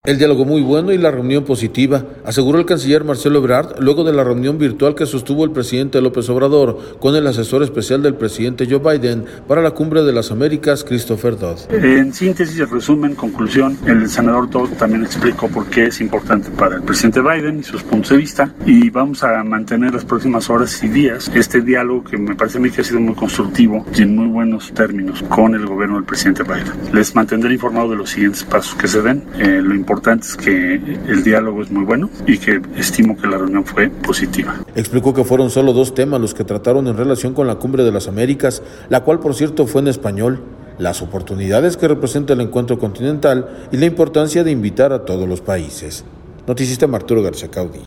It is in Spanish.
El diálogo muy bueno y la reunión positiva, aseguró el canciller Marcelo Ebrard luego de la reunión virtual que sostuvo el presidente López Obrador con el asesor especial del presidente Joe Biden para la Cumbre de las Américas, Christopher Dodd. En síntesis, resumen, conclusión, el senador Dodd también explicó por qué es importante para el presidente Biden y sus puntos de vista, y vamos a mantener las próximas horas y días este diálogo que me parece a mí que ha sido muy constructivo y en muy buenos términos con el gobierno del presidente Biden. Les mantendré informado de los siguientes pasos que se den. Lo importante es que el diálogo es muy bueno y que estimo que la reunión fue positiva. Explicó que fueron solo 2 temas los que trataron en relación con la Cumbre de las Américas, la cual por cierto fue en español: las oportunidades que representa el encuentro continental y la importancia de invitar a todos los países. Noticista Arturo García Caudi.